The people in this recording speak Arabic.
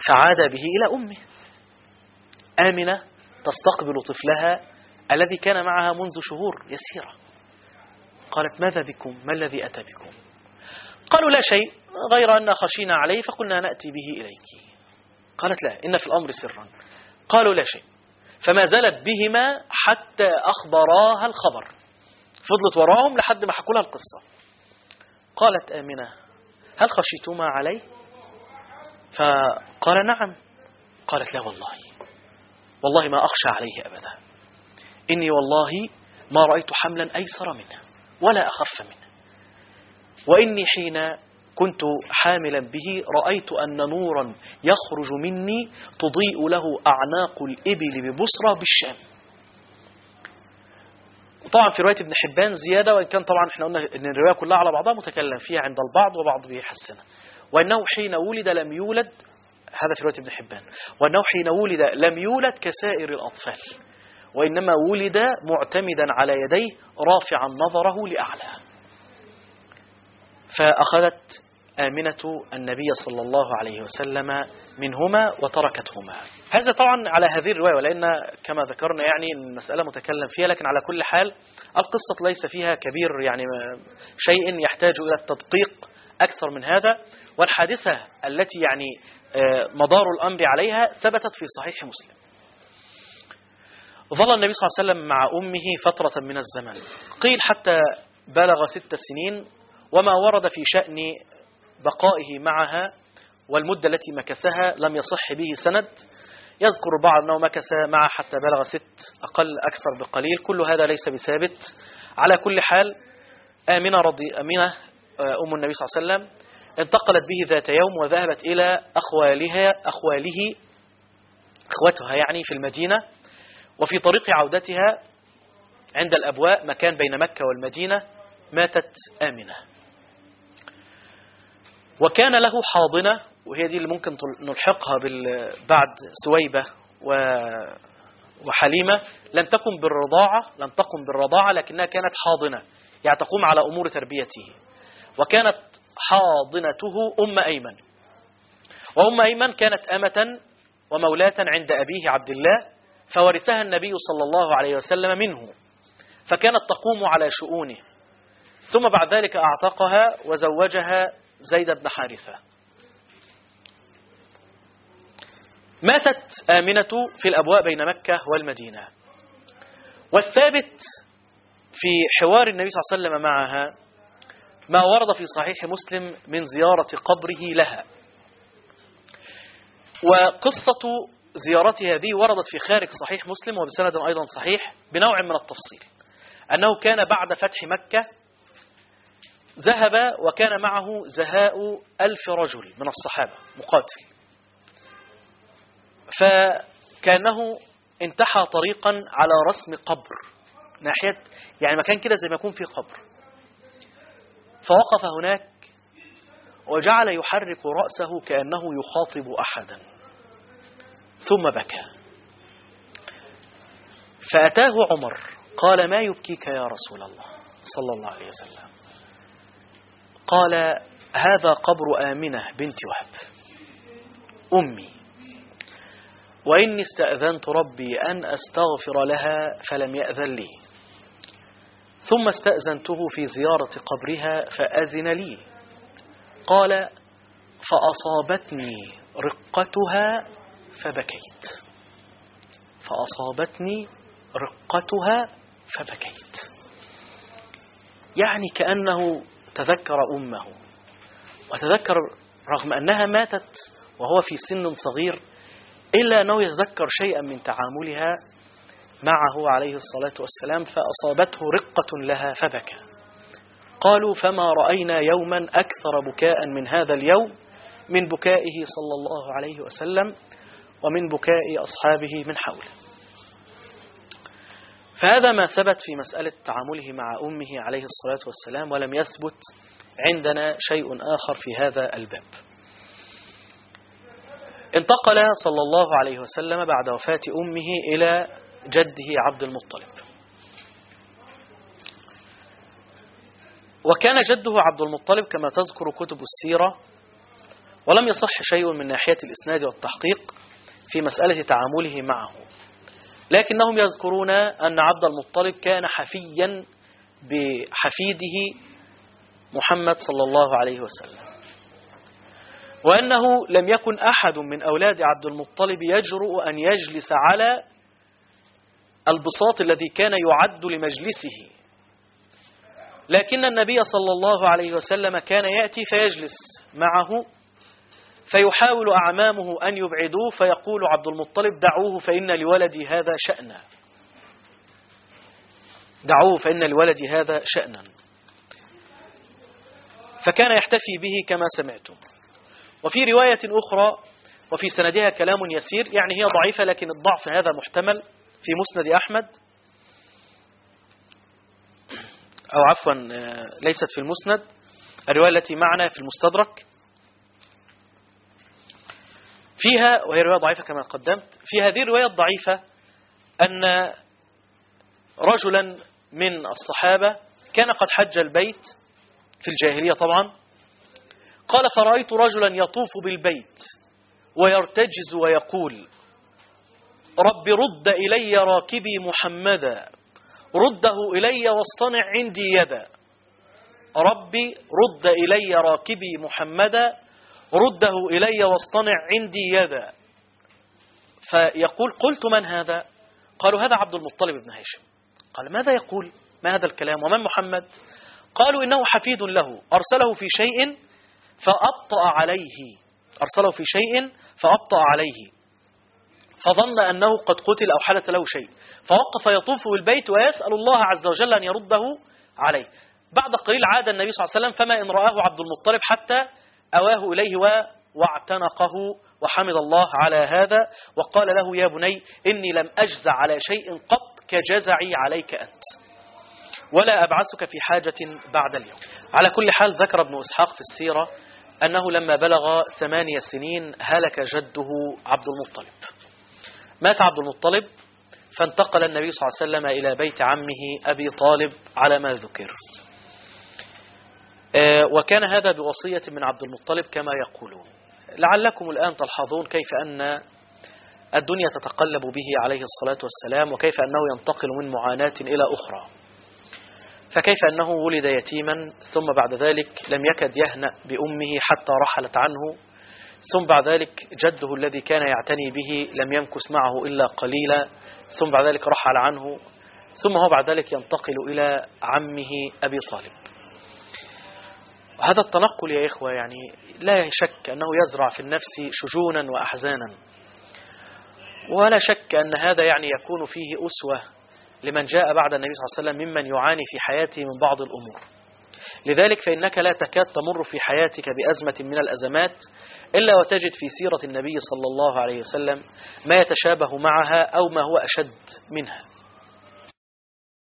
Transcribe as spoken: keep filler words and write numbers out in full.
فعاد به إلى أمه. آمنة تستقبل طفلها الذي كان معها منذ شهور يسيرة. قالت: ماذا بكم؟ ما الذي أتى بكم؟ قالوا: لا شيء، غير أن خشينا عليه فقلنا نأتي به إليك. قالت: لا، إن في الأمر سرا. قالوا: لا شيء. فما زالت بهما حتى أخبراها الخبر، فضلت وراهم لحد ما حكوا لها القصة. قالت آمنة: هل خشيتما عليه؟ فقال: نعم. قالت: لا والله، والله ما أخشى عليه أبدا، إني والله ما رأيت حملا أيسر منه ولا أخف منه، وإني حين كنت حاملا به رأيت أن نورا يخرج مني تضيء له أعناق الإبل ببصرة بالشام. طبعا في رواية ابن حبان زيادة، وإن كان طبعا احنا قلنا أن الرواية كلها على بعضها متكلم فيها عند البعض وبعض بيحسنها. وأنه حين ولد لم يولد، هذا في رواية ابن حبان، وأنه حين ولد لم يولد كسائر الأطفال، وإنما ولد معتمدا على يديه رافعا نظره لأعلى. فأخذت آمنة النبي صلى الله عليه وسلم منهما وتركتهما. هذا طبعا على هذه الرواية، ولأن كما ذكرنا يعني المسألة متكلم فيها، لكن على كل حال القصة ليس فيها كبير يعني شيء يحتاج إلى التدقيق أكثر من هذا. والحادثة التي يعني مدار الأمر عليها ثبتت في صحيح مسلم. ظل النبي صلى الله عليه وسلم مع أمه فترة من الزمن، قيل حتى بلغ ست سنين، وما ورد في شأن بقائه معها والمدة التي مكثها لم يصح به سند. يذكر البعض أنه مكث معها حتى بلغ ست، أقل أكثر بقليل، كل هذا ليس بثابت. على كل حال آمنة رضي أمينة أم النبي صلى الله عليه وسلم انتقلت به ذات يوم وذهبت إلى أخوالها أخواله أخوتها يعني في المدينة. وفي طريق عودتها عند الأبواء مكان بين مكة والمدينة ماتت آمنة. وكان له حاضنة، وهي دي اللي ممكن نلحقها بعد سويبة وحليمة، لم تكن بالرضاعة لم تقم بالرضاعة لكنها كانت حاضنة، يعني تقوم على أمور تربيته. وكانت حاضنته أم أيمن، وأم أيمن كانت أمة ومولاة عند أبيه عبد الله، فورثها النبي صلى الله عليه وسلم منه، فكانت تقوم على شؤونه. ثم بعد ذلك أعتقها وزوجها زيد بن حارثة. ماتت آمنة في الأبواء بين مكة والمدينة. والثابت في حوار النبي صلى الله عليه وسلم معها ما ورد في صحيح مسلم من زيارة قبره لها. وقصة زيارتها هذه وردت في خارج صحيح مسلم وبسند أيضا صحيح بنوع من التفصيل، أنه كان بعد فتح مكة ذهب وكان معه زهاء ألف رجل من الصحابة مقاتل، فكانه انتحى طريقا على رسم قبر ناحية، يعني مكان كده زي ما يكون في قبر، فوقف هناك وجعل يحرك رأسه كأنه يخاطب أحدا، ثم بكى. فأتاه عمر قال: ما يبكيك يا رسول الله صلى الله عليه وسلم؟ قال: هذا قبر آمنة بنت وهب أمي، وإني استأذنت ربي أن أستغفر لها فلم يأذن لي، ثم استأذنته في زيارة قبرها فأذن لي. قال: فأصابتني رقتها فبكيت فأصابتني رقتها فبكيت يعني كأنه تذكر أمه، وتذكر رغم أنها ماتت وهو في سن صغير إلا أنه يتذكر شيئا من تعاملها معه عليه الصلاة والسلام، فأصابته رقة لها فبكى. قالوا: فما رأينا يوما أكثر بكاء من هذا اليوم، من بكائه صلى الله عليه وسلم ومن بكاء أصحابه من حوله. فهذا ما ثبت في مسألة تعامله مع أمه عليه الصلاة والسلام، ولم يثبت عندنا شيء آخر في هذا الباب. انتقل صلى الله عليه وسلم بعد وفاة أمه إلى جده عبد المطلب. وكان جده عبد المطلب كما تذكر كتب السيرة، ولم يصح شيء من ناحية الإسناد والتحقيق في مسألة تعامله معه، لكنهم يذكرون أن عبد المطلب كان حفيا بحفيده محمد صلى الله عليه وسلم، وأنه لم يكن أحد من أولاد عبد المطلب يجرؤ أن يجلس على البساط الذي كان يعد لمجلسه، لكن النبي صلى الله عليه وسلم كان يأتي فيجلس معه فيحاول أعمامه أن يبعدوه، فيقول عبد المطلب دعوه فإن لولدي هذا شأنا، دعوه فإن لولدي هذا شأنا، فكان يحتفي به كما سمعتم. وفي رواية أخرى وفي سندها كلام يسير، يعني هي ضعيفة لكن الضعف هذا محتمل، في مسند أحمد، أو عفوا ليست في المسند، الرواية التي معنا في المستدرك فيها، وهي رواية ضعيفة كما قدمت. في هذه الرواية الضعيفة أن رجلا من الصحابة كان قد حج البيت في الجاهلية طبعا، قال فرأيت رجلا يطوف بالبيت ويرتجز ويقول رب رد إلي راكبي محمدا، رده إلي واصطنع عندي يدا، ربي رد إلي راكبي محمدا، رده إلي واصطنع عندي يدا. فيقول قلت من هذا؟ قالوا هذا عبد المطلب بن هاشم. قال ماذا يقول؟ ما هذا الكلام؟ ومن محمد؟ قالوا إنه حفيد له أرسله في شيء فأبطأ عليه، أرسله في شيء فأبطأ عليه، فظن أنه قد قتل أو حدث له شيء، فوقف يطوف بالبيت ويسأل الله عز وجل أن يرده عليه. بعد قليل عاد النبي صلى الله عليه وسلم، فما إن رآه عبد المطلب حتى أواه إليه واعتنقه وحمد الله على هذا، وقال له يا بني إني لم أجزع على شيء قط كجزعي عليك أنت، ولا أبعثك في حاجة بعد اليوم. على كل حال ذكر ابن إسحاق في السيرة أنه لما بلغ ثمانية سنين هلك جده عبد المطلب، مات عبد المطلب، فانتقل النبي صلى الله عليه وسلم إلى بيت عمه أبي طالب على ما ذكر، وكان هذا بوصية من عبد المطلب كما يقولون. لعلكم الآن تلحظون كيف أن الدنيا تتقلب به عليه الصلاة والسلام، وكيف أنه ينتقل من معاناة إلى أخرى، فكيف أنه ولد يتيما، ثم بعد ذلك لم يكد يهنأ بأمه حتى رحلت عنه، ثم بعد ذلك جده الذي كان يعتني به لم يمكث معه إلا قليلا، ثم بعد ذلك رحل عنه، ثم هو بعد ذلك ينتقل إلى عمه أبي طالب. هذا التنقل يا إخوة يعني لا شك أنه يزرع في النفس شجونا وأحزانا، ولا شك أن هذا يعني يكون فيه أسوة لمن جاء بعد النبي صلى الله عليه وسلم ممن يعاني في حياته من بعض الأمور. لذلك فإنك لا تكاد تمر في حياتك بأزمة من الأزمات إلا وتجد في سيرة النبي صلى الله عليه وسلم ما يتشابه معها أو ما هو أشد منها.